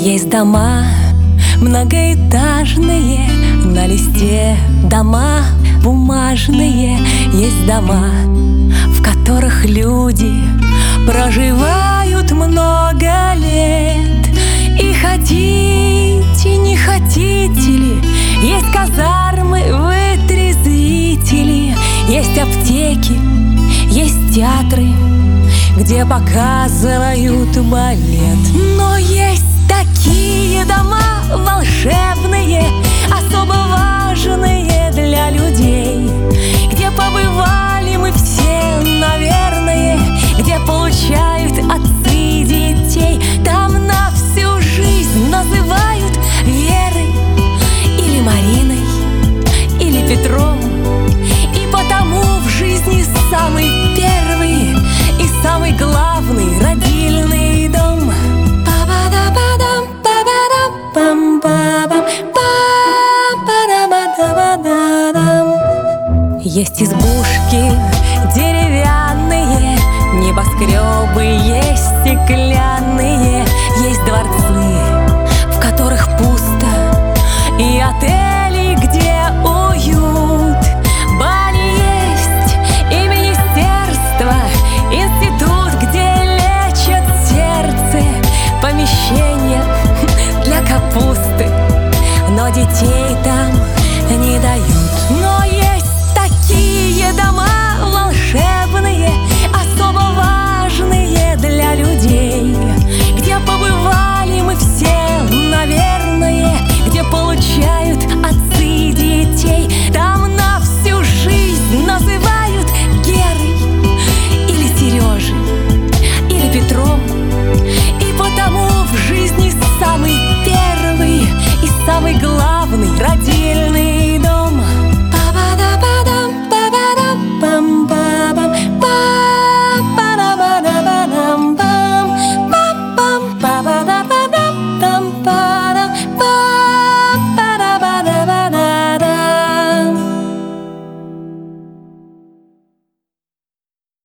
Есть дома многоэтажные, на листе дома бумажные. Есть дома, в которых люди проживают много лет. И хотите, не хотите ли, есть казармы, вытрезвители. Есть аптеки, есть театры, где показывают балет. Но есть такие дома волшебные, особо важные для людей, где побывали мы все, наверное, где получают отцы детей. Там на всю жизнь называют Верой или Мариной или Петром. И потому в жизни самый первый и самый главный родильный дом. Есть избушки деревянные, небоскребы есть стеклянные. Есть дворцы, в которых пусто, и отели, где уют. Бани есть и министерство, институт, где лечат сердце, помещение для капусты, но детей там не дают. Но есть такие дома